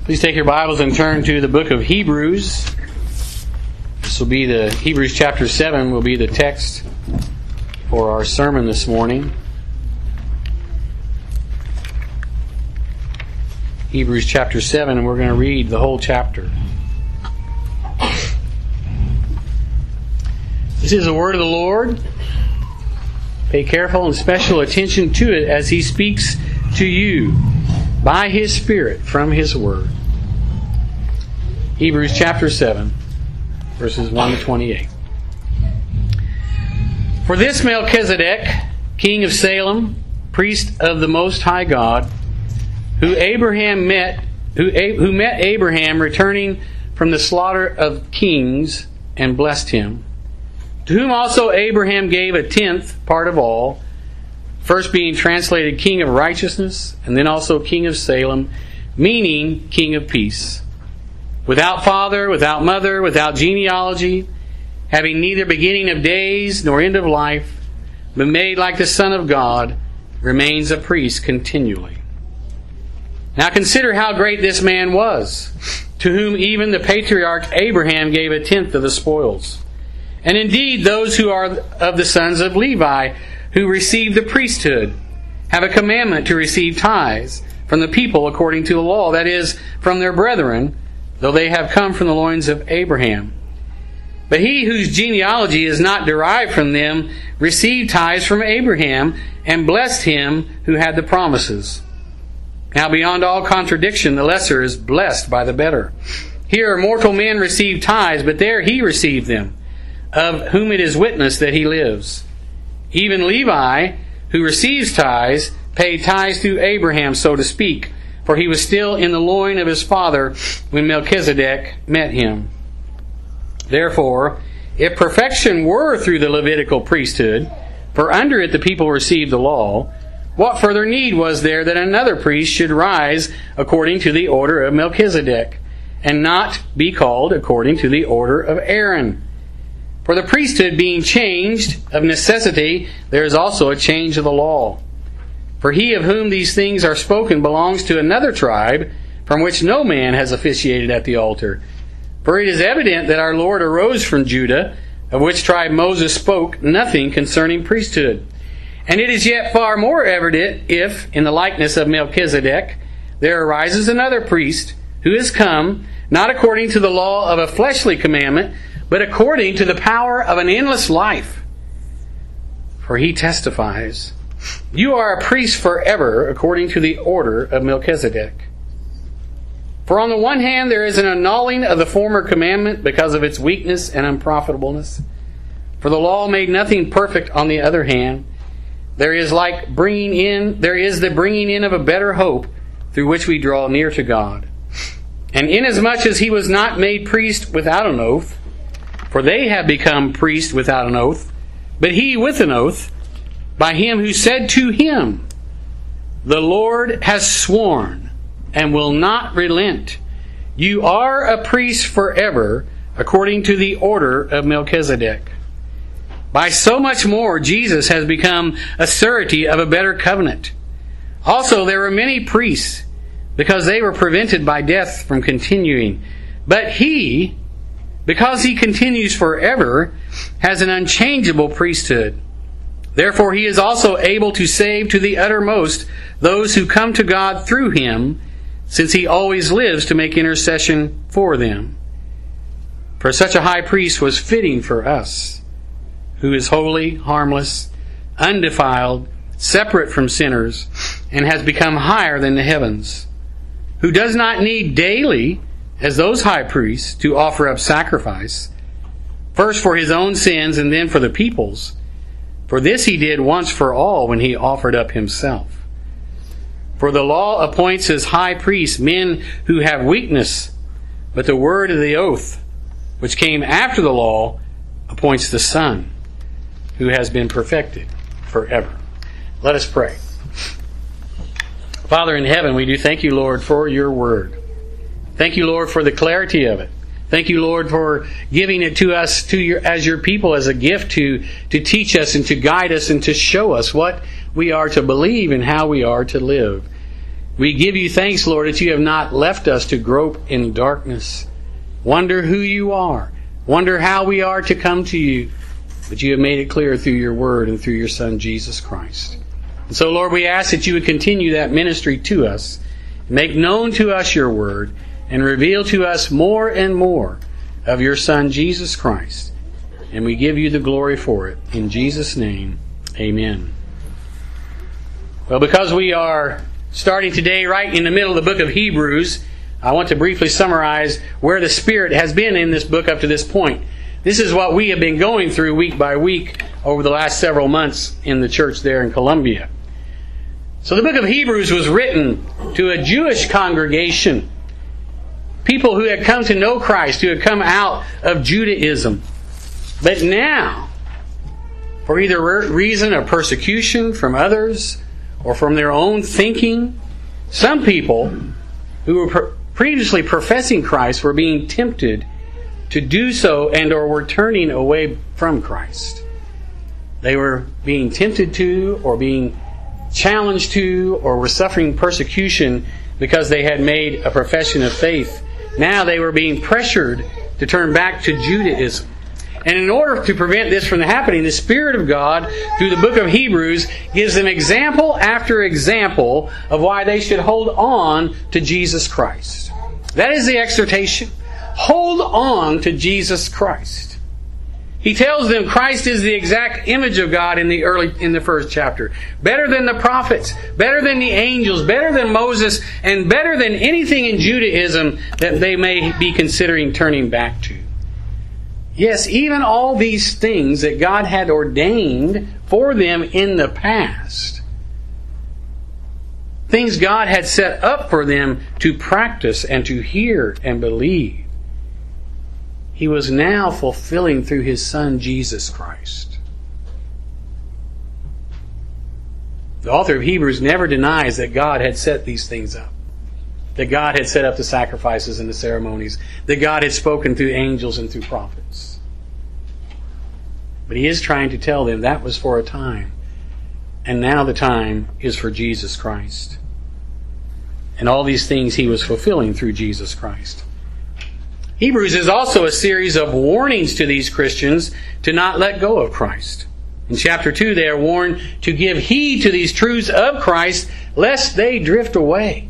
Please take your Bibles and turn to the book of Hebrews. This will be Hebrews chapter 7 will be the text for our sermon this morning. Hebrews chapter 7, and we're going to read the whole chapter. This is the word of the Lord. Pay careful and special attention to it as He speaks to you by His Spirit from His Word. Hebrews chapter 7, verses 1 to 28. For this Melchizedek, king of Salem, priest of the Most High God, who met Abraham returning from the slaughter of kings and blessed him, to whom also Abraham gave a tenth part of all, first being translated King of Righteousness, and then also King of Salem, meaning King of Peace. Without father, without mother, without genealogy, having neither beginning of days nor end of life, but made like the Son of God, remains a priest continually. Now consider how great this man was, to whom even the patriarch Abraham gave a tenth of the spoils. And indeed, those who are of the sons of Levi, who receive the priesthood, have a commandment to receive tithes from the people according to the law, that is, from their brethren, though they have come from the loins of Abraham. But he whose genealogy is not derived from them received tithes from Abraham, and blessed him who had the promises. Now beyond all contradiction, the lesser is blessed by the better. Here mortal men receive tithes, but there he received them, of whom it is witnessed that he lives. Even Levi, who receives tithes, paid tithes to Abraham, so to speak, for he was still in the loin of his father when Melchizedek met him. Therefore, if perfection were through the Levitical priesthood, for under it the people received the law, what further need was there that another priest should rise according to the order of Melchizedek, and not be called according to the order of Aaron? For the priesthood being changed, of necessity, there is also a change of the law. For he of whom these things are spoken belongs to another tribe, from which no man has officiated at the altar. For it is evident that our Lord arose from Judah, of which tribe Moses spoke nothing concerning priesthood. And it is yet far more evident if, in the likeness of Melchizedek, there arises another priest, who is come, not according to the law of a fleshly commandment, but according to the power of an endless life. For he testifies, "You are a priest forever, according to the order of Melchizedek." For on the one hand there is an annulling of the former commandment because of its weakness and unprofitableness. For the law made nothing perfect on the other hand. There is the bringing in of a better hope, through which we draw near to God. And inasmuch as he was not made priest without an oath, for they have become priests without an oath, but he with an oath, by him who said to him, "The Lord has sworn, and will not relent. You are a priest forever, according to the order of Melchizedek." By so much more, Jesus has become a surety of a better covenant. Also, there were many priests, because they were prevented by death from continuing. But he, because he continues forever, has an unchangeable priesthood. Therefore he is also able to save to the uttermost those who come to God through him, since he always lives to make intercession for them. For such a high priest was fitting for us, who is holy, harmless, undefiled, separate from sinners, and has become higher than the heavens, who does not need daily, as those high priests, to offer up sacrifice, first for his own sins and then for the people's. For this he did once for all when he offered up himself. For the law appoints as high priests men who have weakness, but the word of the oath, which came after the law, appoints the Son, who has been perfected forever. Let us pray. Father in heaven, we do thank you, Lord, for your word. Thank you, Lord, for the clarity of it. Thank you, Lord, for giving it to us as your people as a gift to teach us and to guide us and to show us what we are to believe and how we are to live. We give you thanks, Lord, that you have not left us to grope in darkness. Wonder who you are. Wonder how we are to come to you. But you have made it clear through your word and through your Son, Jesus Christ. And so, Lord, we ask that you would continue that ministry to us. Make known to us your word and reveal to us more and more of your Son, Jesus Christ. And we give you the glory for it. In Jesus' name, amen. Well, because we are starting today right in the middle of the book of Hebrews, I want to briefly summarize where the Spirit has been in this book up to this point. This is what we have been going through week by week over the last several months in the church there in Columbia. So the book of Hebrews was written to a Jewish congregation, people who had come to know Christ, who had come out of Judaism. But now, for either reason of persecution from others or from their own thinking, some people who were previously professing Christ were being tempted to do so and or were turning away from Christ. They were being tempted to or being challenged to or were suffering persecution because they had made a profession of faith. Now they were being pressured to turn back to Judaism. And in order to prevent this from happening, the Spirit of God, through the book of Hebrews, gives them example after example of why they should hold on to Jesus Christ. That is the exhortation. Hold on to Jesus Christ. He tells them Christ is the exact image of God in the first chapter. Better than the prophets, better than the angels, better than Moses, and better than anything in Judaism that they may be considering turning back to. Yes, even all these things that God had ordained for them in the past, things God had set up for them to practice and to hear and believe, He was now fulfilling through His Son, Jesus Christ. The author of Hebrews never denies that God had set these things up. That God had set up the sacrifices and the ceremonies. That God had spoken through angels and through prophets. But he is trying to tell them that was for a time. And now the time is for Jesus Christ. And all these things he was fulfilling through Jesus Christ. Hebrews is also a series of warnings to these Christians to not let go of Christ. In chapter 2 they are warned to give heed to these truths of Christ lest they drift away.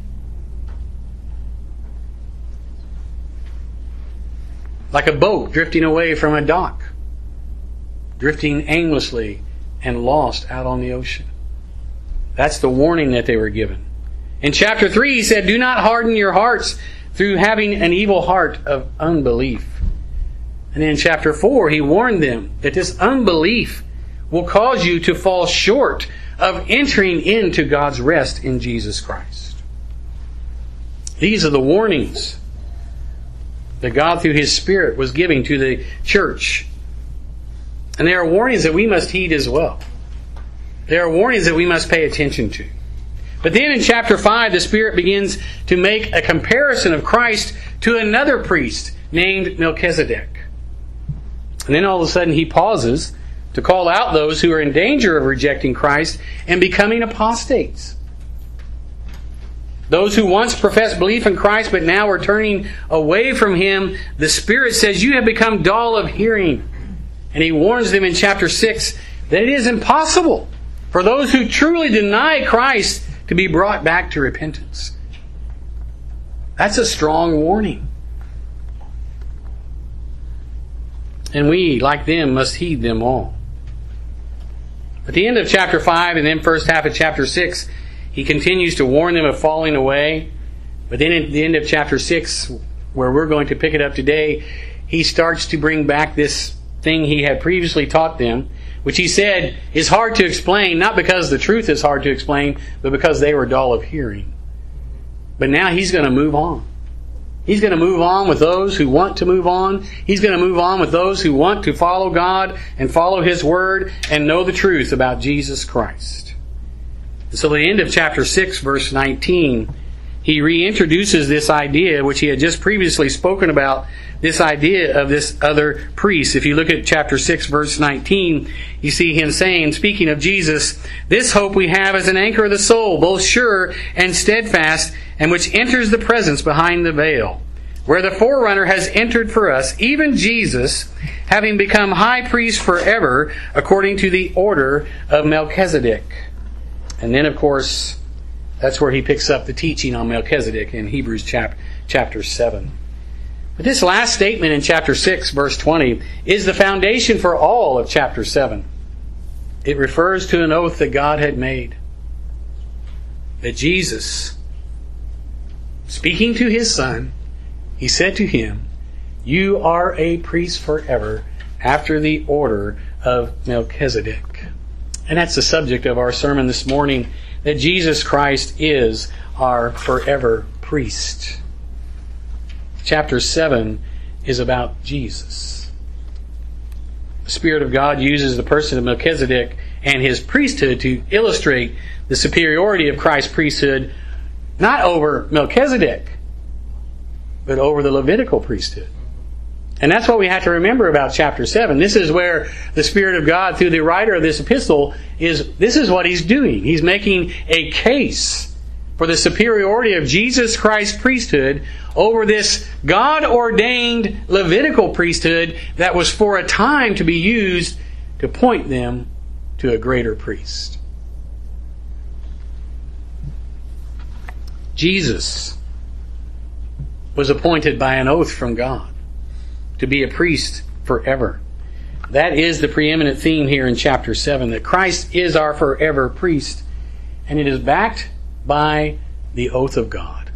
Like a boat drifting away from a dock, drifting aimlessly and lost out on the ocean. That's the warning that they were given. In chapter 3 he said, do not harden your hearts through having an evil heart of unbelief. And in chapter 4 he warned them that this unbelief will cause you to fall short of entering into God's rest in Jesus Christ. These are the warnings that God through His Spirit was giving to the church. And there are warnings that we must heed as well. There are warnings that we must pay attention to. But then in chapter 5, the Spirit begins to make a comparison of Christ to another priest named Melchizedek. And then all of a sudden he pauses to call out those who are in danger of rejecting Christ and becoming apostates. Those who once professed belief in Christ but now are turning away from Him, the Spirit says, you have become dull of hearing. And He warns them in chapter 6 that it is impossible for those who truly deny Christ to be brought back to repentance. That's a strong warning. And we, like them, must heed them all. At the end of chapter 5 and then first half of chapter 6, he continues to warn them of falling away. But then at the end of chapter 6, where we're going to pick it up today, he starts to bring back this thing he had previously taught them, which he said is hard to explain, not because the truth is hard to explain, but because they were dull of hearing. But now he's going to move on. He's going to move on with those who want to move on. He's going to move on with those who want to follow God and follow His Word and know the truth about Jesus Christ. So at the end of chapter 6, verse 19, he reintroduces this idea, which he had just previously spoken about, this idea of this other priest. If you look at chapter 6, verse 19, you see him saying, speaking of Jesus, "This hope we have as an anchor of the soul, both sure and steadfast, and which enters the presence behind the veil, where the forerunner has entered for us, even Jesus, having become high priest forever, according to the order of Melchizedek." And then, of course, that's where he picks up the teaching on Melchizedek in Hebrews chapter 7. But this last statement in chapter 6, verse 20, is the foundation for all of chapter 7. It refers to an oath that God had made. That Jesus, speaking to His Son, He said to Him, "You are a priest forever, after the order of Melchizedek." And that's the subject of our sermon this morning, that Jesus Christ is our forever priest. Chapter 7 is about Jesus. The Spirit of God uses the person of Melchizedek and his priesthood to illustrate the superiority of Christ's priesthood, not over Melchizedek, but over the Levitical priesthood. And that's what we have to remember about chapter 7. This is where the Spirit of God, through the writer of this epistle, this is what He's doing. He's making a case for the superiority of Jesus Christ's priesthood over this God-ordained Levitical priesthood that was for a time to be used to point them to a greater priest. Jesus was appointed by an oath from God to be a priest forever. That is the preeminent theme here in chapter 7, that Christ is our forever priest, and it is backed by the oath of God.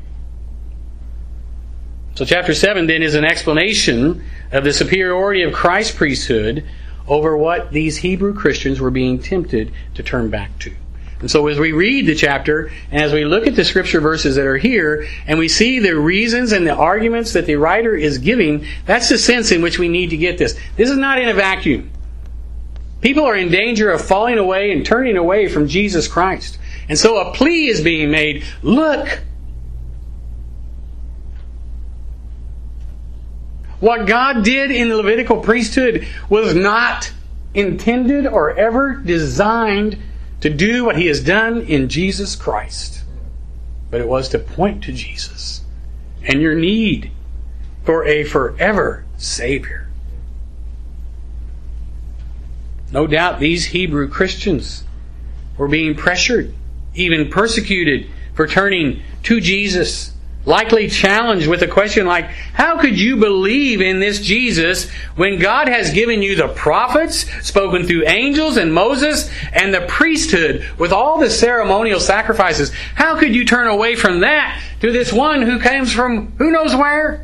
So chapter 7 then is an explanation of the superiority of Christ's priesthood over what these Hebrew Christians were being tempted to turn back to. And so as we read the chapter, and as we look at the scripture verses that are here, and we see the reasons and the arguments that the writer is giving, that's the sense in which we need to get this. This is not in a vacuum. People are in danger of falling away and turning away from Jesus Christ. And so a plea is being made. Look! What God did in the Levitical priesthood was not intended or ever designed to do what He has done in Jesus Christ. But it was to point to Jesus and your need for a forever Savior. No doubt these Hebrew Christians were being pressured, even persecuted for turning to Jesus. Likely challenged with a question like, how could you believe in this Jesus when God has given you the prophets, spoken through angels and Moses, and the priesthood with all the ceremonial sacrifices? How could you turn away from that to this one who comes from who knows where?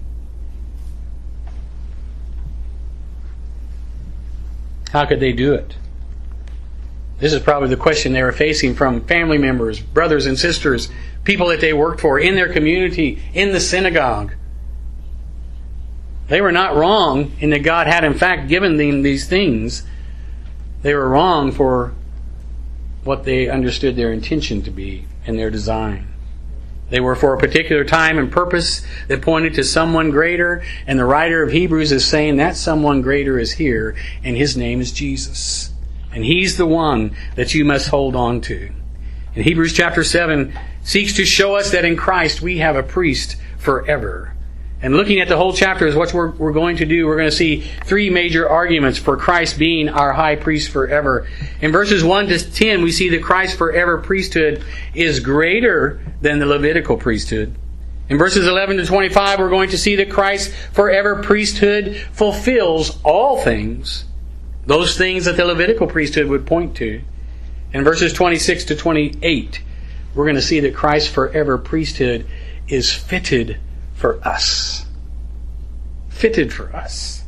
How could they do it? This is probably the question they were facing from family members, brothers and sisters, people that they worked for, in their community, in the synagogue. They were not wrong in that God had in fact given them these things. They were wrong for what they understood their intention to be and their design. They were for a particular time and purpose that pointed to someone greater, and the writer of Hebrews is saying that someone greater is here, and His name is Jesus. And He's the one that you must hold on to. And Hebrews chapter 7 seeks to show us that in Christ we have a priest forever. And looking at the whole chapter is what we're going to do. We're going to see three major arguments for Christ being our high priest forever. In verses 1 to 10, we see that Christ's forever priesthood is greater than the Levitical priesthood. In verses 11 to 25, we're going to see that Christ's forever priesthood fulfills all things, those things that the Levitical priesthood would point to. In verses 26 to 28, we're going to see that Christ's forever priesthood is fitted for us. Fitted for us.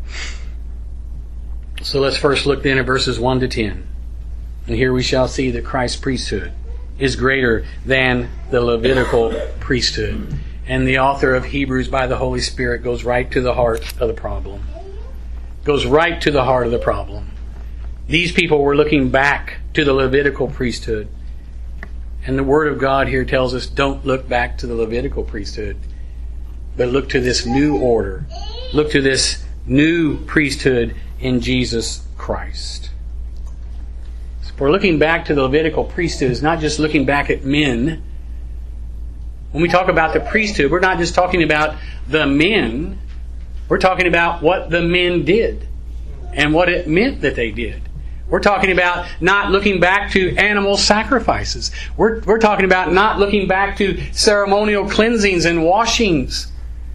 So let's first look then at verses 1 to 10. And here we shall see that Christ's priesthood is greater than the Levitical priesthood. And the author of Hebrews by the Holy Spirit goes right to the heart of the problem. Goes right to the heart of the problem. These people were looking back to the Levitical priesthood. And the Word of God here tells us, don't look back to the Levitical priesthood, but look to this new order. Look to this new priesthood in Jesus Christ. So if we're looking back to the Levitical priesthood, it's not just looking back at men. When we talk about the priesthood, we're not just talking about the men. We're talking about what the men did and what it meant that they did. We're talking about not looking back to animal sacrifices. We're talking about not looking back to ceremonial cleansings and washings.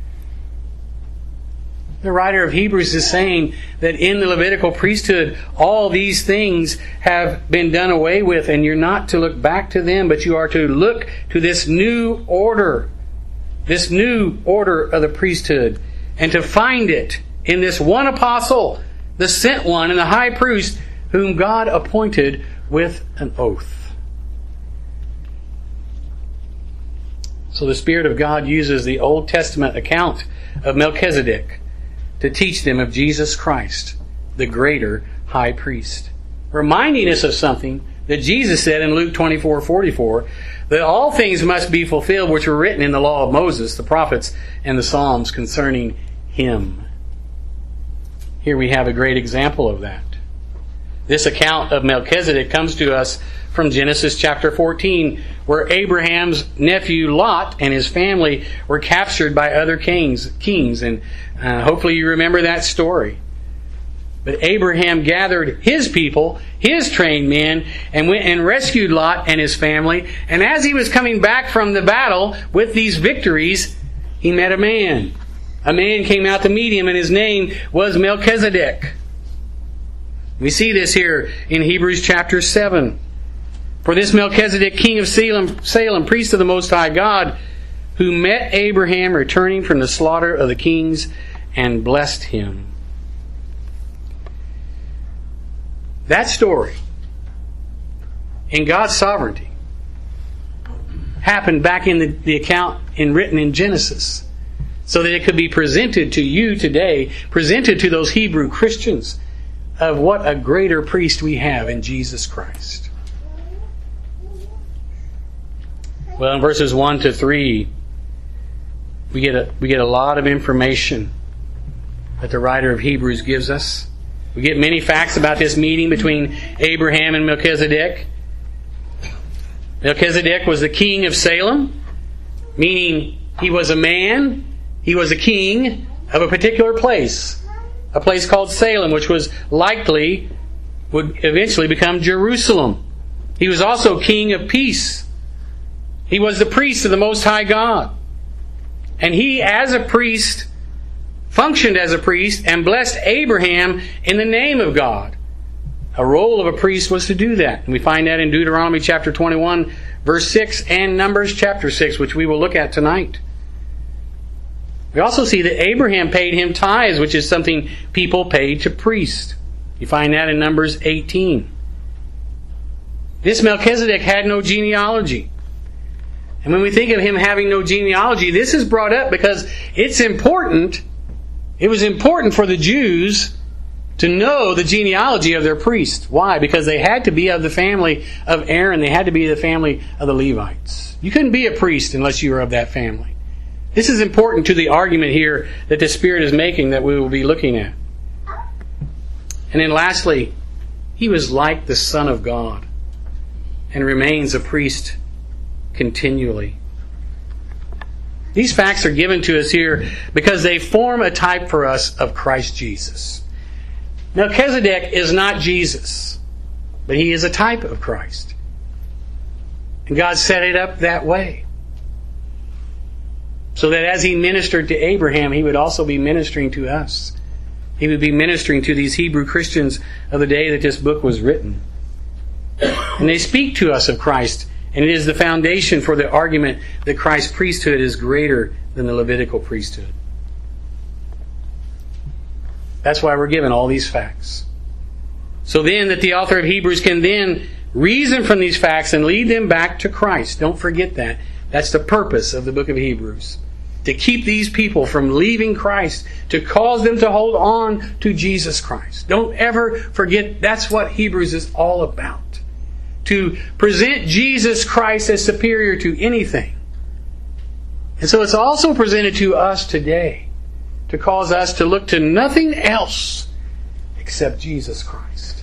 The writer of Hebrews is saying that in the Levitical priesthood, all these things have been done away with, and you're not to look back to them, but you are to look to this new order of the priesthood, and to find it in this one apostle, the sent one, and the high priest, whom God appointed with an oath. So the Spirit of God uses the Old Testament account of Melchizedek to teach them of Jesus Christ, the greater high priest, reminding us of something that Jesus said in Luke 24:44, that all things must be fulfilled which were written in the law of Moses, the prophets, and the Psalms concerning Him. Here we have a great example of that. This account of Melchizedek comes to us from Genesis chapter 14, where Abraham's nephew Lot and his family were captured by other kings. And hopefully you remember that story. But Abraham gathered his people, his trained men, and went and rescued Lot and his family. And as he was coming back from the battle with these victories, he met a man. A man came out to meet him, and his name was Melchizedek. We see this here in Hebrews chapter 7. For this Melchizedek, king of Salem, priest of the Most High God, who met Abraham returning from the slaughter of the kings and blessed him. That story, in God's sovereignty, happened back in the account written in Genesis, so that it could be presented to you today, presented to those Hebrew Christians, of what a greater priest we have in Jesus Christ. Well, in verses 1 to 3, we get a lot of information that the writer of Hebrews gives us. We get many facts about this meeting between Abraham and Melchizedek. Melchizedek was the king of Salem, meaning he was a man, he was a king of a particular place. A place called Salem, which would eventually become Jerusalem. He was also king of peace. He was the priest of the Most High God. And he, as a priest, functioned as a priest and blessed Abraham in the name of God. A role of a priest was to do that. And we find that in Deuteronomy chapter 21, verse 6, and Numbers chapter 6, which we will look at tonight. We also see that Abraham paid him tithes, which is something people paid to priests. You find that in Numbers 18. This Melchizedek had no genealogy. And when we think of him having no genealogy, this is brought up because it's important. It was important for the Jews to know the genealogy of their priest. Why? Because they had to be of the family of Aaron. They had to be the family of the Levites. You couldn't be a priest unless you were of that family. This is important to the argument here that the Spirit is making that we will be looking at. And then lastly, he was like the Son of God and remains a priest continually. These facts are given to us here because they form a type for us of Christ Jesus. Melchizedek is not Jesus, but he is a type of Christ. And God set it up that way, so that as he ministered to Abraham, he would also be ministering to us. He would be ministering to these Hebrew Christians of the day that this book was written. And they speak to us of Christ, and it is the foundation for the argument that Christ's priesthood is greater than the Levitical priesthood. That's why we're given all these facts. So then that the author of Hebrews can then reason from these facts and lead them back to Christ. Don't forget that. That's the purpose of the book of Hebrews. To keep these people from leaving Christ, to cause them to hold on to Jesus Christ. Don't ever forget that's what Hebrews is all about. to present Jesus Christ as superior to anything. And so it's also presented to us today to cause us to look to nothing else except Jesus Christ.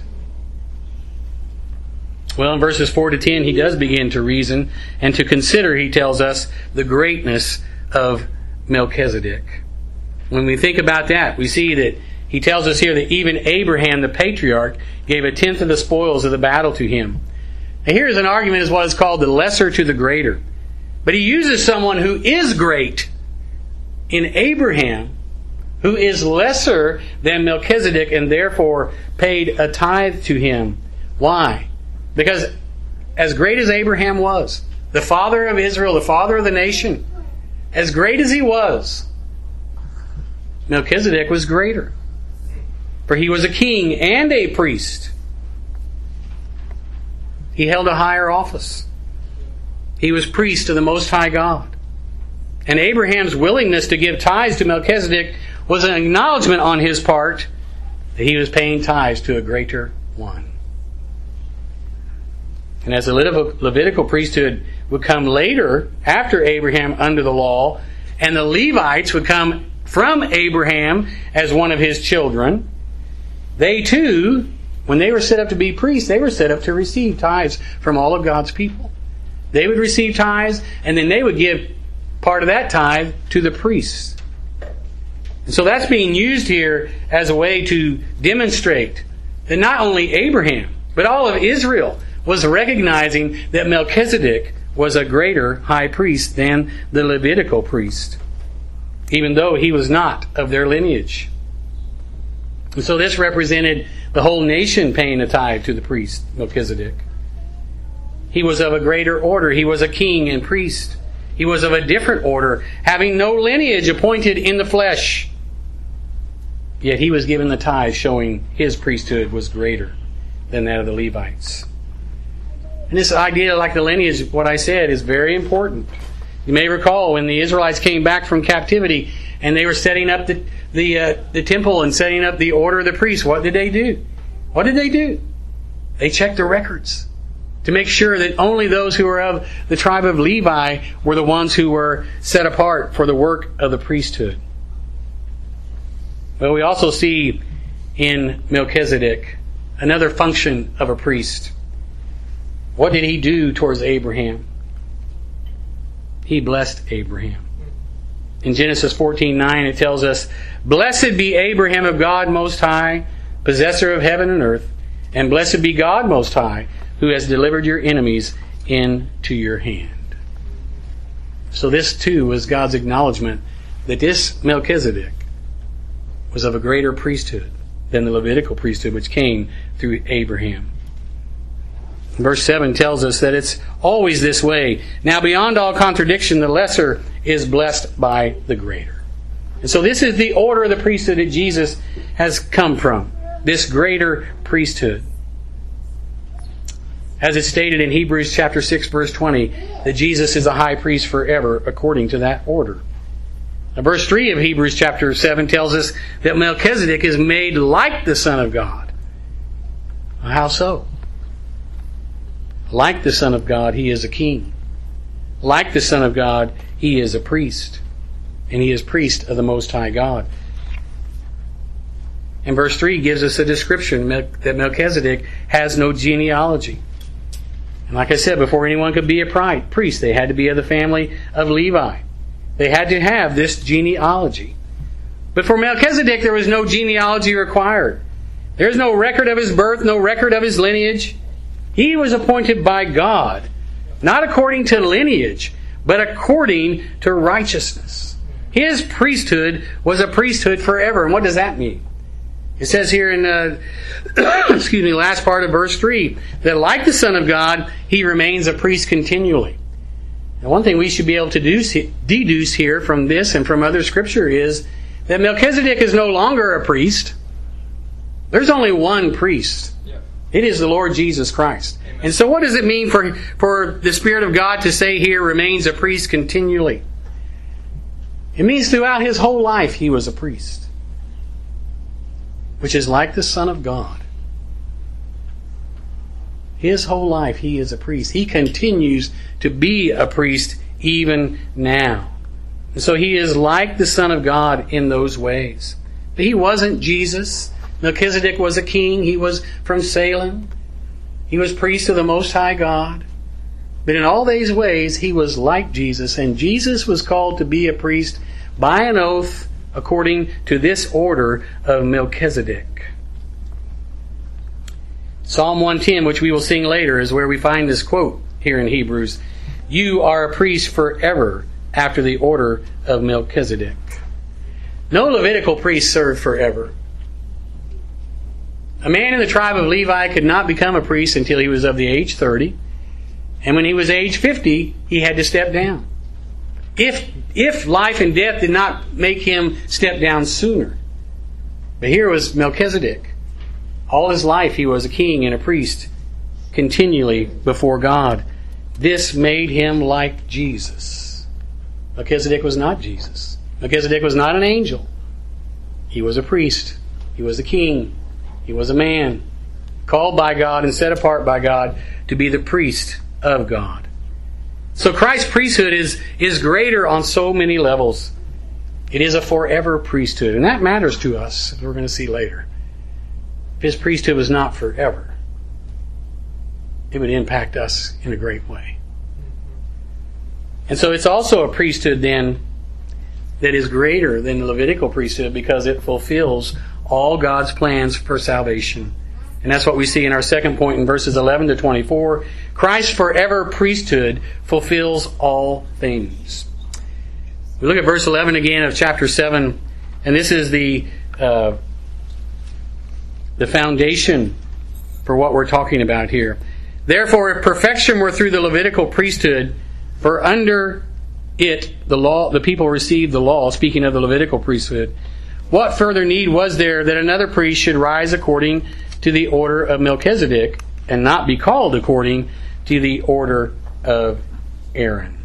Well, in verses 4 to 10, he does begin to reason and to consider, he tells us, the greatness of Melchizedek. When we think about that, we see that he tells us here that even Abraham, the patriarch, gave a tenth of the spoils of the battle to him. And here's an argument as what is called the lesser to the greater. But he uses someone who is great in Abraham, who is lesser than Melchizedek, and therefore paid a tithe to him. Why? Because as great as Abraham was, the father of Israel, the father of the nation, as great as he was, Melchizedek was greater. For he was a king and a priest. He held a higher office. He was priest of the Most High God. And Abraham's willingness to give tithes to Melchizedek was an acknowledgement on his part that he was paying tithes to a greater one. And as the Levitical priesthood would come later, after Abraham under the law, and the Levites would come from Abraham as one of his children, they too, when they were set up to be priests, they were set up to receive tithes from all of God's people. They would receive tithes, and then they would give part of that tithe to the priests. And so that's being used here as a way to demonstrate that not only Abraham, but all of Israel was recognizing that Melchizedek was a greater high priest than the Levitical priest, even though he was not of their lineage. And so this represented the whole nation paying a tithe to the priest, Melchizedek. He was of a greater order. He was a king and priest. He was of a different order, having no lineage appointed in the flesh. Yet he was given the tithe, showing his priesthood was greater than that of the Levites. And this idea, like the lineage, what I said, is very important. You may recall when the Israelites came back from captivity and they were setting up the temple and setting up the order of the priests. What did they do? What did they do? They checked the records to make sure that only those who were of the tribe of Levi were the ones who were set apart for the work of the priesthood. But we also see in Melchizedek another function of a priest. What did he do towards Abraham? He blessed Abraham. In Genesis 14:9 it tells us, "Blessed be Abraham of God Most High, possessor of heaven and earth, and blessed be God Most High, who has delivered your enemies into your hand." So this too was God's acknowledgement that this Melchizedek was of a greater priesthood than the Levitical priesthood which came through Abraham. Verse 7 tells us that it's always this way. Now beyond all contradiction, the lesser is blessed by the greater. And so this is the order of the priesthood that Jesus has come from. This greater priesthood. As it's stated in Hebrews chapter 6 verse 20, that Jesus is a high priest forever according to that order. Now, verse 3 of Hebrews chapter 7 tells us that Melchizedek is made like the Son of God. How so? Like the Son of God, he is a king. Like the Son of God, he is a priest. And he is priest of the Most High God. And verse 3 gives us a description that Melchizedek has no genealogy. And like I said, before anyone could be a priest, they had to be of the family of Levi. They had to have this genealogy. But for Melchizedek, there was no genealogy required. There's no record of his birth, no record of his lineage. He was appointed by God, not according to lineage, but according to righteousness. His priesthood was a priesthood forever. And what does that mean? It says here in last part of verse 3, that like the Son of God, he remains a priest continually. And one thing we should be able to deduce here from this and from other Scripture is that Melchizedek is no longer a priest. There's only one priest. It is the Lord Jesus Christ. Amen. And so what does it mean for the Spirit of God to say here, remains a priest continually? It means throughout his whole life he was a priest, which is like the Son of God. His whole life he is a priest. He continues to be a priest even now. And so he is like the Son of God in those ways. But he wasn't Jesus. Melchizedek was a king. He was from Salem. He was priest of the Most High God. But in all these ways, he was like Jesus. And Jesus was called to be a priest by an oath according to this order of Melchizedek. Psalm 110, which we will sing later, is where we find this quote here in Hebrews. You are a priest forever after the order of Melchizedek. No Levitical priest served forever. A man in the tribe of Levi could not become a priest until he was of the age 30. And when he was age 50, he had to step down. If life and death did not make him step down sooner. But here was Melchizedek. All his life he was a king and a priest, continually before God. This made him like Jesus. Melchizedek was not Jesus. Melchizedek was not an angel. He was a priest. He was a king. He was a man, called by God and set apart by God to be the priest of God. So Christ's priesthood is greater on so many levels. It is a forever priesthood, and that matters to us, as we're going to see later. If his priesthood was not forever, it would impact us in a great way. And so it's also a priesthood then that is greater than the Levitical priesthood because it fulfills all God's plans for salvation. And that's what we see in our second point in verses 11 to 24. Christ's forever priesthood fulfills all things. We look at verse 11 again of chapter 7, and this is the foundation for what we're talking about here. Therefore, if perfection were through the Levitical priesthood, for under it the people received the law, speaking of the Levitical priesthood, what further need was there that another priest should rise according to the order of Melchizedek and not be called according to the order of Aaron?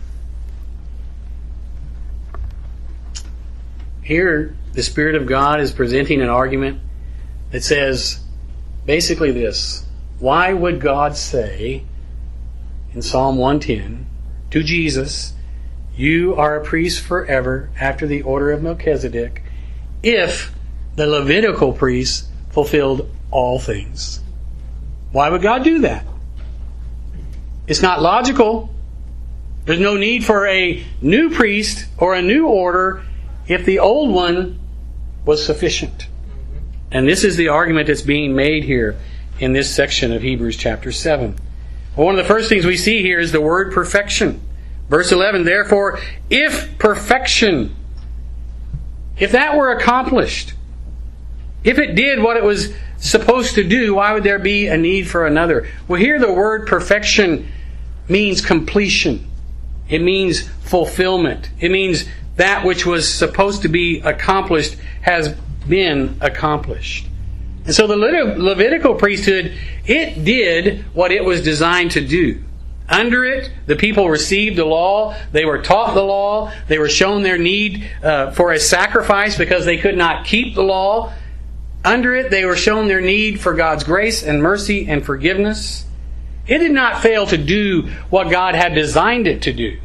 Here, the Spirit of God is presenting an argument that says basically this. Why would God say in Psalm 110 to Jesus, you are a priest forever after the order of Melchizedek, if the Levitical priests fulfilled all things? Why would God do that? It's not logical. There's no need for a new priest or a new order if the old one was sufficient. And this is the argument that's being made here in this section of Hebrews chapter 7. Well, one of the first things we see here is the word perfection. Verse 11, therefore, if perfection, if that were accomplished, if it did what it was supposed to do, why would there be a need for another? Well, here the word perfection means completion. It means fulfillment. It means that which was supposed to be accomplished has been accomplished. And so the Levitical priesthood, it did what it was designed to do. Under it, the people received the law. They were taught the law. They were shown their need for a sacrifice because they could not keep the law. Under it, they were shown their need for God's grace and mercy and forgiveness. It did not fail to do what God had designed it to do.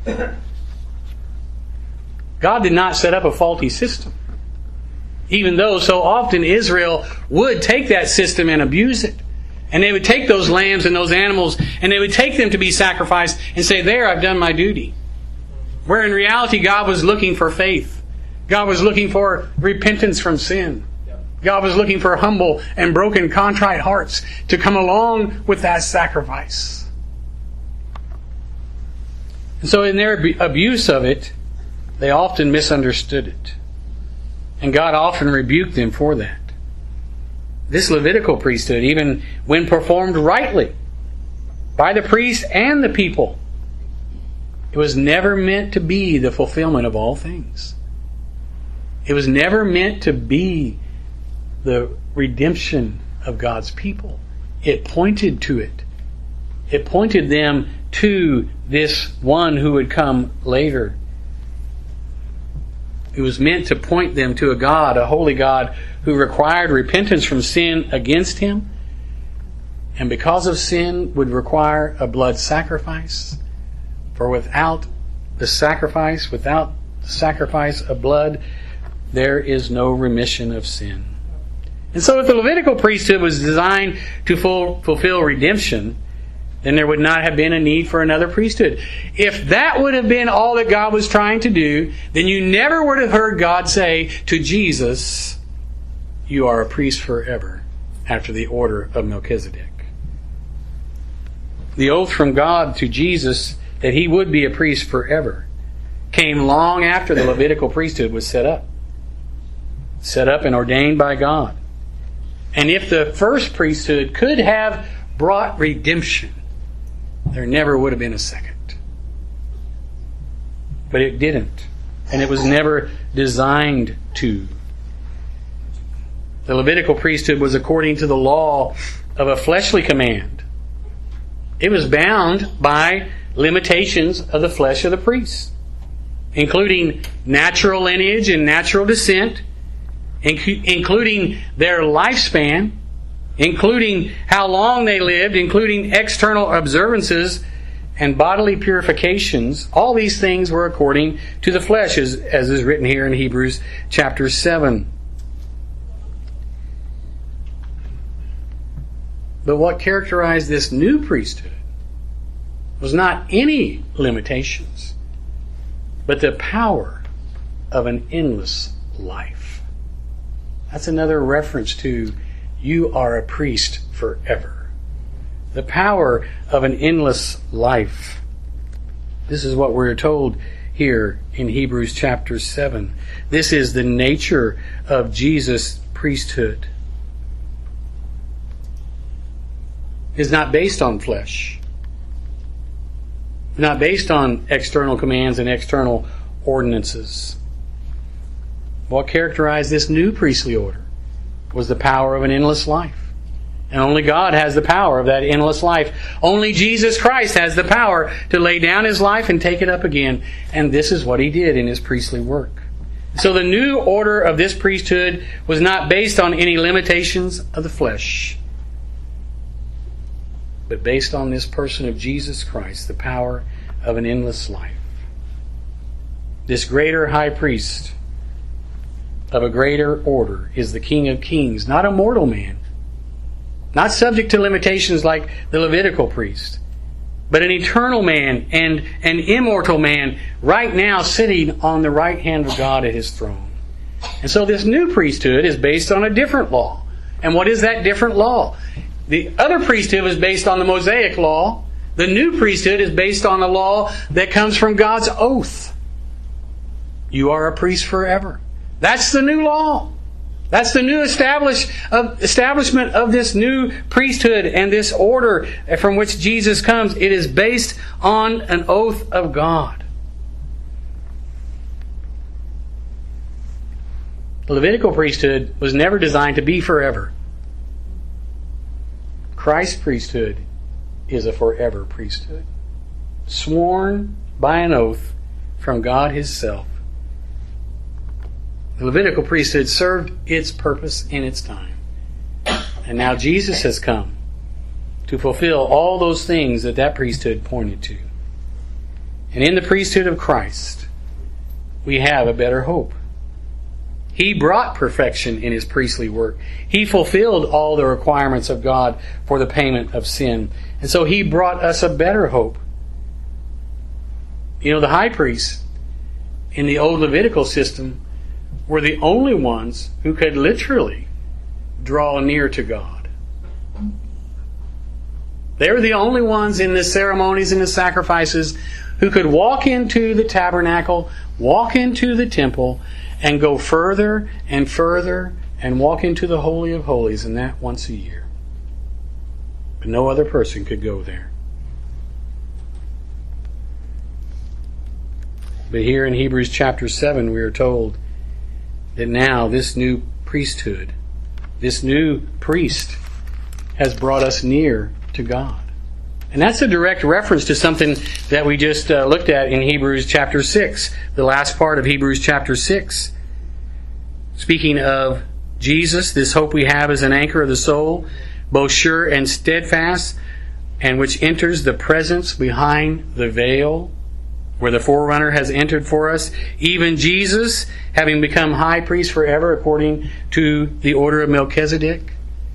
God did not set up a faulty system. Even though so often Israel would take that system and abuse it. And they would take those lambs and those animals and they would take them to be sacrificed and say, there, I've done my duty. Where in reality, God was looking for faith. God was looking for repentance from sin. God was looking for humble and broken, contrite hearts to come along with that sacrifice. And so in their abuse of it, they often misunderstood it. And God often rebuked them for that. This Levitical priesthood, even when performed rightly by the priest and the people, it was never meant to be the fulfillment of all things. It was never meant to be the redemption of God's people. It pointed to it. It pointed them to this one who would come later. It was meant to point them to a God, a holy God, who required repentance from sin against Him, and because of sin would require a blood sacrifice. For without the sacrifice of blood, there is no remission of sin. And so if the Levitical priesthood was designed to fulfill redemption, then there would not have been a need for another priesthood. If that would have been all that God was trying to do, then you never would have heard God say to Jesus, "You are a priest forever," after the order of Melchizedek. The oath from God to Jesus that he would be a priest forever came long after the Levitical priesthood was set up and ordained by God. And if the first priesthood could have brought redemption, there never would have been a second. But it didn't. And it was never designed to. The Levitical priesthood was according to the law of a fleshly command. It was bound by limitations of the flesh of the priests, including natural lineage and natural descent, including their lifespan, including how long they lived, including external observances and bodily purifications. All these things were according to the flesh, as is written here in Hebrews chapter 7. But what characterized this new priesthood was not any limitations, but the power of an endless life. That's another reference to you are a priest forever. The power of an endless life. This is what we're told here in Hebrews chapter 7. This is the nature of Jesus' priesthood. It is not based on flesh. Not based on external commands and external ordinances. What characterized this new priestly order was the power of an endless life. And only God has the power of that endless life. Only Jesus Christ has the power to lay down His life and take it up again. And this is what He did in His priestly work. So the new order of this priesthood was not based on any limitations of the flesh, but based on this person of Jesus Christ, the power of an endless life. This greater high priest of a greater order is the King of Kings, not a mortal man, not subject to limitations like the Levitical priest, but an eternal man and an immortal man right now sitting on the right hand of God at His throne. And so this new priesthood is based on a different law. And what is that different law? The other priesthood was based on the Mosaic law. The new priesthood is based on the law that comes from God's oath. You are a priest forever. That's the new law. That's the new establishment of this new priesthood and this order from which Jesus comes. It is based on an oath of God. The Levitical priesthood was never designed to be forever. Christ's priesthood is a forever priesthood, sworn by an oath from God Himself. The Levitical priesthood served its purpose in its time. And now Jesus has come to fulfill all those things that priesthood pointed to. And in the priesthood of Christ, we have a better hope. He brought perfection in His priestly work. He fulfilled all the requirements of God for the payment of sin. And so He brought us a better hope. You know, the high priests in the old Levitical system were the only ones who could literally draw near to God. They were the only ones in the ceremonies and the sacrifices who could walk into the tabernacle, walk into the temple, and go further and further and walk into the Holy of Holies, and that once a year. But no other person could go there. But here in Hebrews chapter 7 we are told that now this new priesthood, this new priest, has brought us near to God. And that's a direct reference to something that we just looked at in Hebrews chapter 6, the last part of Hebrews chapter 6. Speaking of Jesus, this hope we have as an anchor of the soul, both sure and steadfast, and which enters the presence behind the veil, where the forerunner has entered for us, even Jesus, having become high priest forever according to the order of Melchizedek.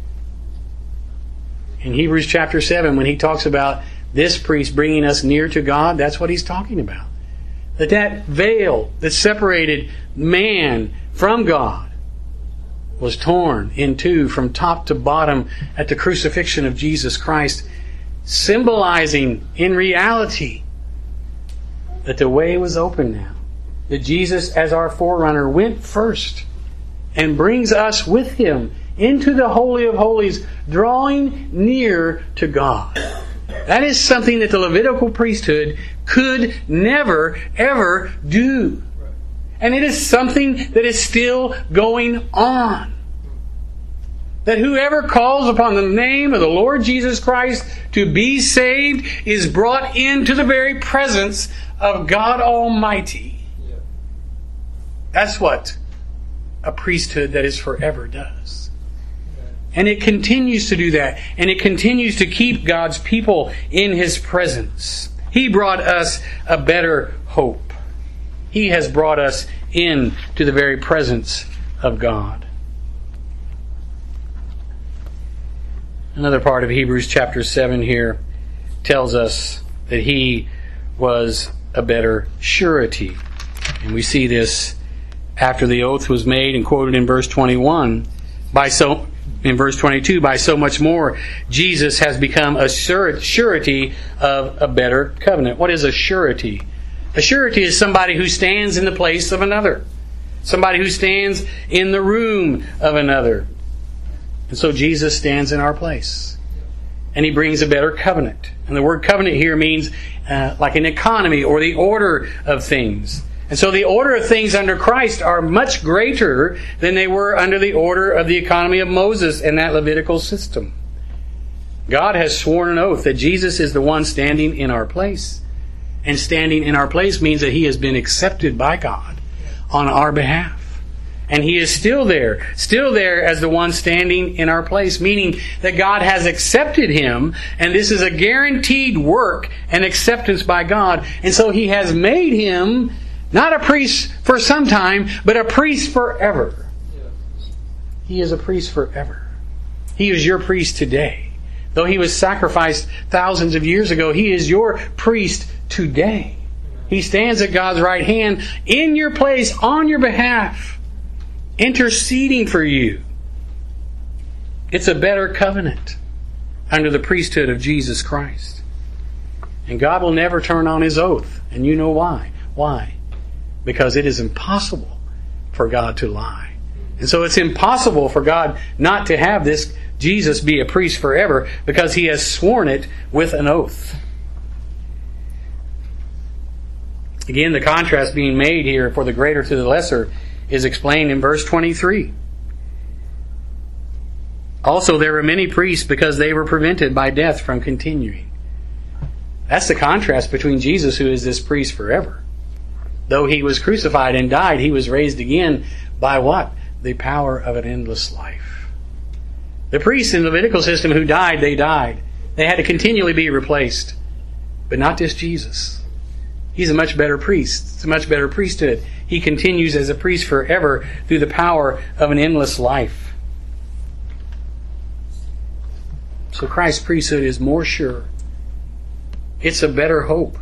In Hebrews chapter 7, when he talks about this priest bringing us near to God, that's what he's talking about. That veil that separated man from God was torn in two from top to bottom at the crucifixion of Jesus Christ, symbolizing in reality that the way was open now. That Jesus, as our forerunner, went first and brings us with Him into the Holy of Holies, drawing near to God. That is something that the Levitical priesthood could never, ever do. And it is something that is still going on. That whoever calls upon the name of the Lord Jesus Christ to be saved is brought into the very presence of God Almighty. That's what a priesthood that is forever does. And it continues to do that. And it continues to keep God's people in His presence. He brought us a better hope. He has brought us into the very presence of God. Another part of Hebrews chapter 7 here tells us that He was a better surety. And we see this after the oath was made and quoted in verse 21. In verse 22, by so much more, Jesus has become a surety of a better covenant. What is a surety? A surety is somebody who stands in the place of another. Somebody who stands in the room of another. And so Jesus stands in our place. And He brings a better covenant. And the word covenant here means like an economy or the order of things. And so the order of things under Christ are much greater than they were under the order of the economy of Moses and that Levitical system. God has sworn an oath that Jesus is the one standing in our place. And standing in our place means that He has been accepted by God on our behalf. And He is still there as the one standing in our place, meaning that God has accepted Him, and this is a guaranteed work and acceptance by God. And so He has made Him not a priest for some time, but a priest forever. He is a priest forever. He is your priest today. Though He was sacrificed thousands of years ago, He is your priest today. He stands at God's right hand in your place, on your behalf, interceding for you. It's a better covenant under the priesthood of Jesus Christ. And God will never turn on His oath. And you know why. Why? Because it is impossible for God to lie. And so it's impossible for God not to have this Jesus be a priest forever, because He has sworn it with an oath. Again, the contrast being made here for the greater to the lesser is explained in verse 23. Also, there were many priests because they were prevented by death from continuing. That's the contrast between Jesus, who is this priest forever. Though He was crucified and died, He was raised again by what? The power of an endless life. The priests in the Levitical system who died, they died. They had to continually be replaced. But not this Jesus. He's a much better priest. It's a much better priesthood. He continues as a priest forever through the power of an endless life. So Christ's priesthood is more sure. It's a better hope.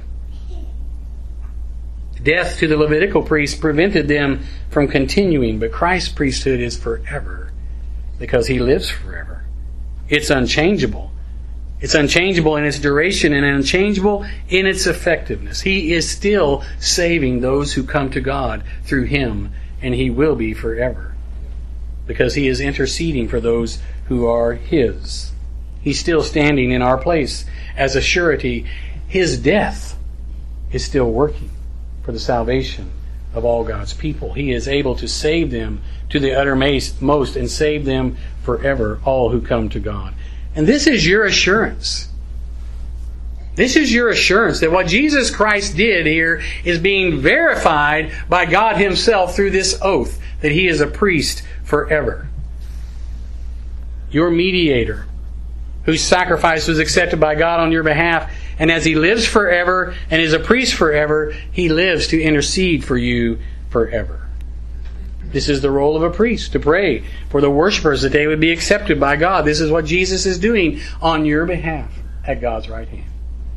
Death to the Levitical priests prevented them from continuing, but Christ's priesthood is forever because He lives forever. It's unchangeable. It's unchangeable in its duration and unchangeable in its effectiveness. He is still saving those who come to God through Him, and He will be forever because He is interceding for those who are His. He's still standing in our place as a surety. His death is still working for the salvation of all God's people. He is able to save them to the uttermost and save them forever, all who come to God. And this is your assurance. This is your assurance that what Jesus Christ did here is being verified by God Himself through this oath that He is a priest forever. Your mediator whose sacrifice was accepted by God on your behalf. And as He lives forever and is a priest forever, He lives to intercede for you forever. This is the role of a priest, to pray for the worshipers that they would be accepted by God. This is what Jesus is doing on your behalf at God's right hand.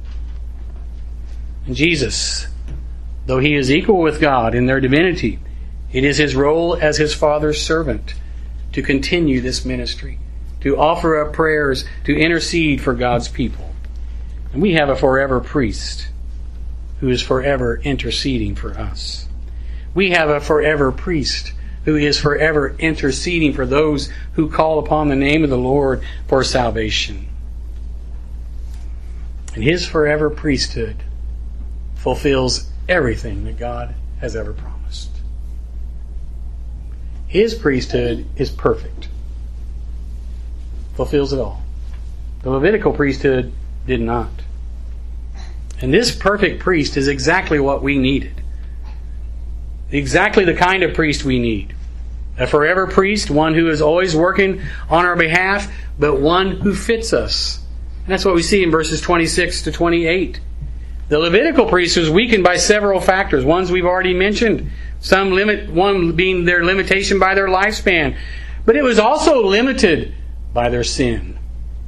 And Jesus, though He is equal with God in their divinity, it is His role as His Father's servant to continue this ministry, to offer up prayers, to intercede for God's people. And we have a forever priest who is forever interceding for us. We have a forever priest who is forever interceding for those who call upon the name of the Lord for salvation. And His forever priesthood fulfills everything that God has ever promised. His priesthood is perfect. Fulfills it all. The Levitical priesthood did not. And this perfect priest is exactly what we needed. Exactly the kind of priest we need. A forever priest, one who is always working on our behalf, but one who fits us. And that's what we see in verses 26 to 28. The Levitical priest was weakened by several factors. Ones we've already mentioned. One being their limitation by their lifespan. But it was also limited by their sin.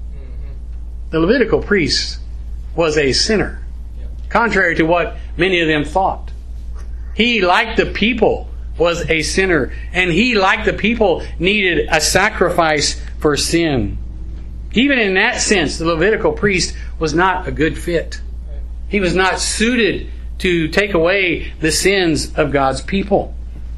The Levitical priest was a sinner, contrary to what many of them thought. He, like the people, was a sinner, and he, like the people, needed a sacrifice for sin. Even in that sense, the Levitical priest was not a good fit. He was not suited to take away the sins of God's people.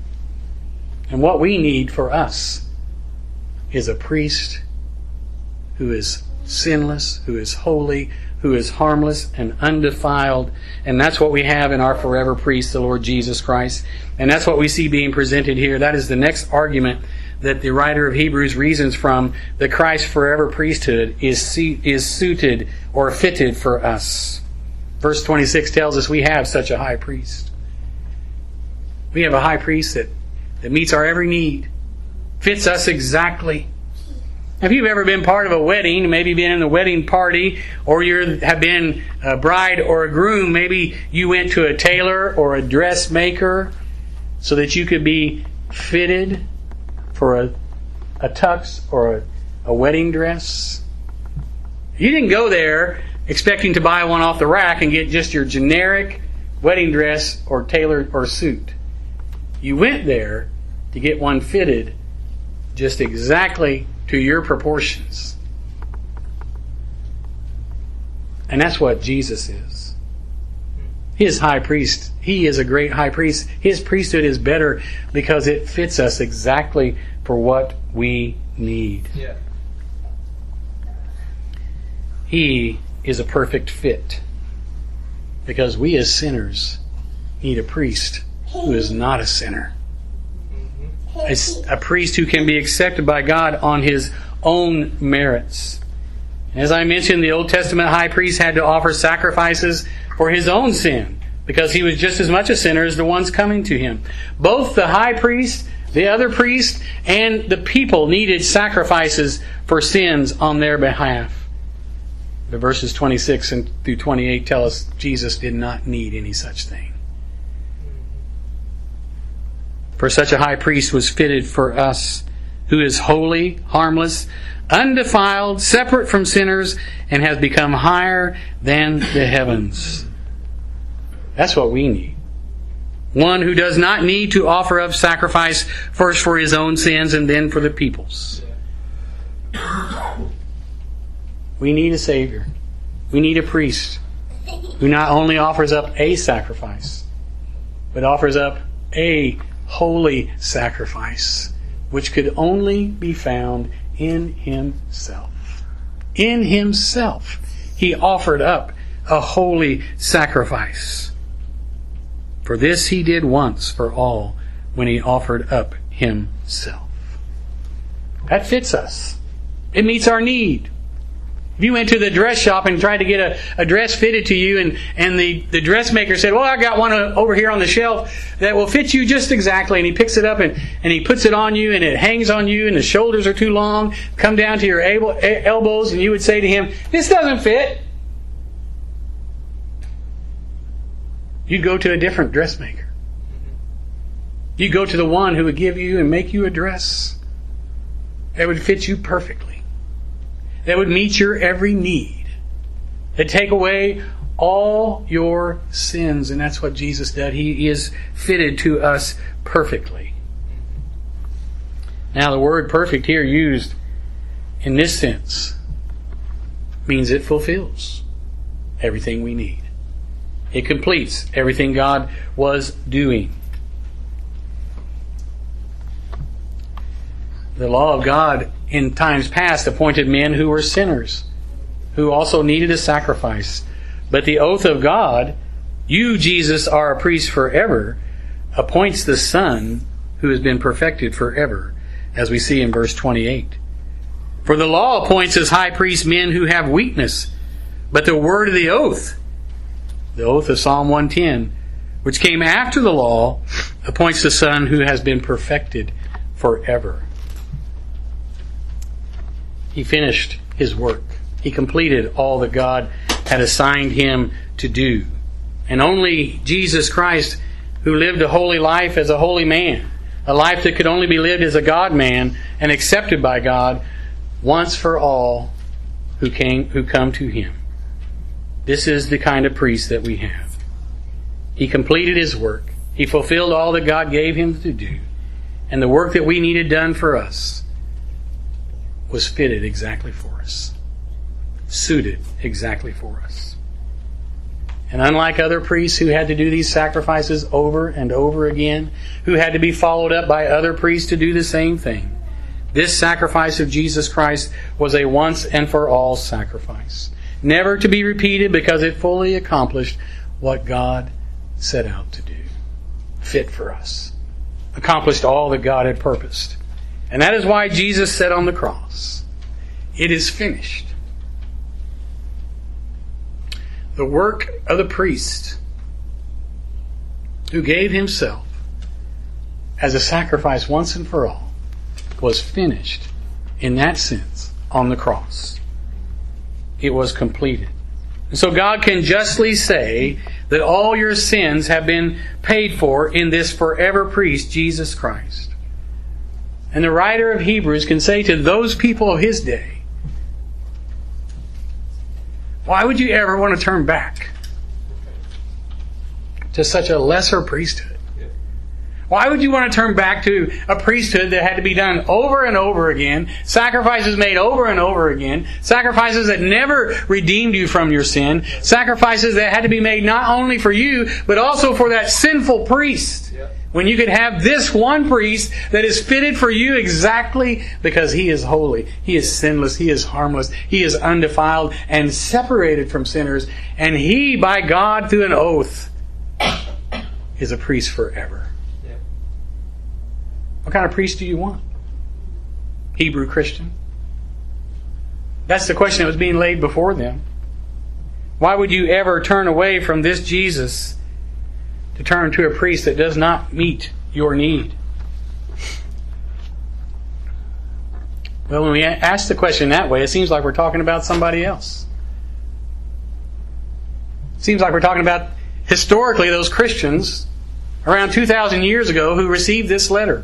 And what we need for us is a priest who is sinless, who is holy, who is harmless and undefiled. And that's what we have in our forever priest, the Lord Jesus Christ. And that's what we see being presented here. That is the next argument that the writer of Hebrews reasons from, that Christ's forever priesthood is suited or fitted for us. Verse 26 tells us we have such a high priest. We have a high priest that meets our every need, fits us exactly. If you've ever been part of a wedding, maybe been in a wedding party, or you have been a bride or a groom, maybe you went to a tailor or a dressmaker so that you could be fitted for a tux or a wedding dress. You didn't go there expecting to buy one off the rack and get just your generic wedding dress or tailored or suit. You went there to get one fitted just exactly to your proportions. And that's what Jesus is. His high priest, He is a great high priest. His priesthood is better because it fits us exactly for what we need. Yeah. He is a perfect fit because we as sinners need a priest who is not a sinner. A priest who can be accepted by God on his own merits. As I mentioned, the Old Testament high priest had to offer sacrifices for his own sin because he was just as much a sinner as the ones coming to him. Both the high priest, the other priest, and the people needed sacrifices for sins on their behalf. The verses 26 through 28 tell us Jesus did not need any such thing. For such a high priest was fitted for us, who is holy, harmless, undefiled, separate from sinners, and has become higher than the heavens. That's what we need. One who does not need to offer up sacrifice first for his own sins and then for the people's. We need a Savior. We need a priest who not only offers up a sacrifice, but offers up a holy sacrifice, which could only be found in Himself. In Himself, He offered up a holy sacrifice. For this He did once for all when He offered up Himself. That fits us. It meets our need. If you went to the dress shop and tried to get a dress fitted to you, and the dressmaker said, well, I got one over here on the shelf that will fit you just exactly, and he picks it up and he puts it on you, and it hangs on you, and the shoulders are too long, come down to your elbows, and you would say to him, this doesn't fit. You'd go to a different dressmaker. You'd go to the one who would give you and make you a dress that would fit you perfectly, that would meet your every need, that take away all your sins. And that's what Jesus did. He is fitted to us perfectly. Now, the word perfect here used in this sense means it fulfills everything we need. It completes everything God was doing. The law of God in times past appointed men who were sinners, who also needed a sacrifice. But the oath of God, you, Jesus, are a priest forever, appoints the Son who has been perfected forever, as we see in verse 28. For the law appoints as high priests men who have weakness, but the word of the oath of Psalm 110, which came after the law, appoints the Son who has been perfected forever. He finished his work. He completed all that God had assigned him to do. And only Jesus Christ, who lived a holy life as a holy man, a life that could only be lived as a God-man and accepted by God once for all who come to him. This is the kind of priest that we have. He completed his work. He fulfilled all that God gave him to do. And the work that we needed done for us was fitted exactly for us, suited exactly for us. And unlike other priests who had to do these sacrifices over and over again, who had to be followed up by other priests to do the same thing, this sacrifice of Jesus Christ was a once and for all sacrifice, never to be repeated, because it fully accomplished what God set out to do, fit for us, accomplished all that God had purposed. And that is why Jesus said on the cross, it is finished. The work of the priest who gave himself as a sacrifice once and for all was finished in that sense on the cross. It was completed. And so God can justly say that all your sins have been paid for in this forever priest, Jesus Christ. And the writer of Hebrews can say to those people of his day, why would you ever want to turn back to such a lesser priesthood? Why would you want to turn back to a priesthood that had to be done over and over again, sacrifices made over and over again, sacrifices that never redeemed you from your sin, sacrifices that had to be made not only for you, but also for that sinful priest? When you could have this one priest that is fitted for you exactly because he is holy, he is sinless, he is harmless, he is undefiled and separated from sinners, and he, by God through an oath, is a priest forever. What kind of priest do you want? Hebrew Christian? That's the question that was being laid before them. Why would you ever turn away from this Jesus to turn to a priest that does not meet your need? Well, when we ask the question that way, it seems like we're talking about somebody else. It seems like we're talking about historically those Christians around 2,000 years ago who received this letter.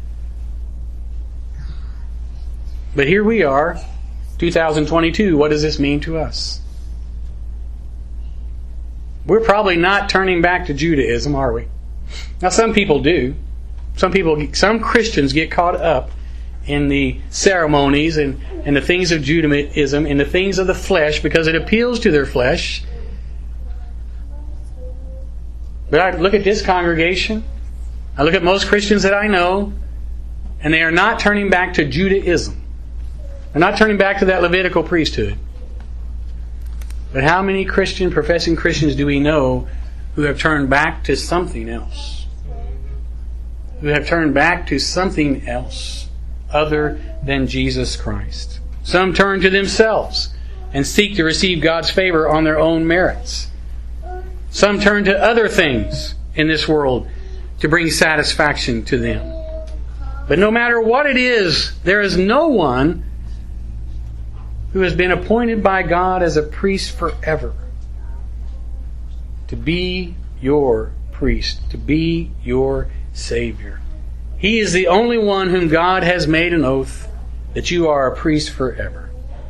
But here we are, 2022. What does this mean to us? We're probably not turning back to Judaism, are we? Now, some people do. Some Christians get caught up in the ceremonies and the things of Judaism and the things of the flesh because it appeals to their flesh. But I look at this congregation, I look at most Christians that I know, and they are not turning back to Judaism. They're not turning back to that Levitical priesthood. But how many professing Christians do we know who have turned back to something else? Who have turned back to something else other than Jesus Christ? Some turn to themselves and seek to receive God's favor on their own merits. Some turn to other things in this world to bring satisfaction to them. But no matter what it is, there is no one who has been appointed by God as a priest forever to be your priest, to be your Savior. He is the only one whom God has made an oath that you are a priest forever.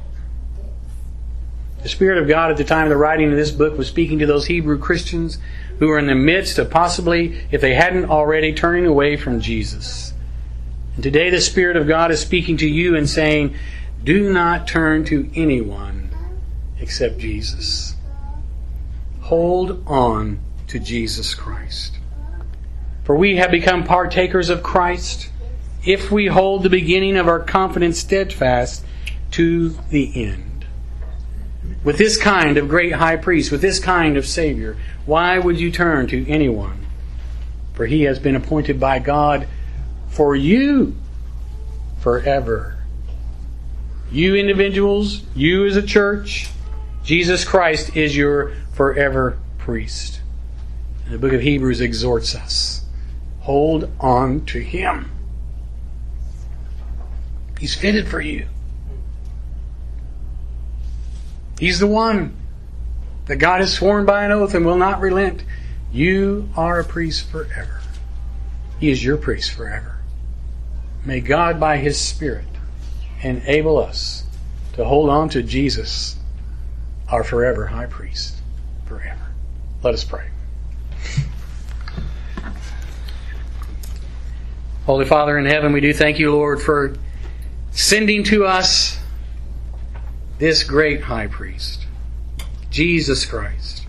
The Spirit of God at the time of the writing of this book was speaking to those Hebrew Christians who were in the midst of possibly, if they hadn't already, turning away from Jesus. And today the Spirit of God is speaking to you and saying, do not turn to anyone except Jesus. Hold on to Jesus Christ. For we have become partakers of Christ if we hold the beginning of our confidence steadfast to the end. With this kind of great high priest, with this kind of Savior, why would you turn to anyone? For He has been appointed by God for you forever. You individuals, you as a church, Jesus Christ is your forever priest. And the book of Hebrews exhorts us. Hold on to Him. He's fitted for you. He's the one that God has sworn by an oath and will not relent. You are a priest forever. He is your priest forever. May God, by His Spirit, enable us to hold on to Jesus, our forever high priest, forever. Let us pray. Holy Father in heaven, we do thank you, Lord, for sending to us this great high priest, Jesus Christ.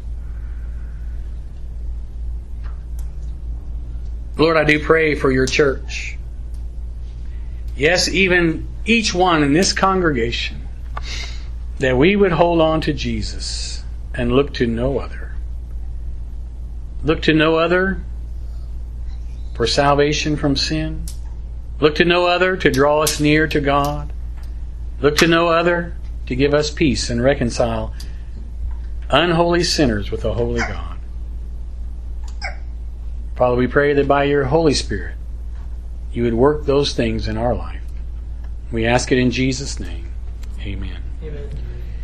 Lord, I do pray for your church. Yes, even each one in this congregation, that we would hold on to Jesus and look to no other. Look to no other for salvation from sin. Look to no other to draw us near to God. Look to no other to give us peace and reconcile unholy sinners with a holy God. Father, we pray that by your Holy Spirit, you would work those things in our life. We ask it in Jesus' name. Amen. Amen.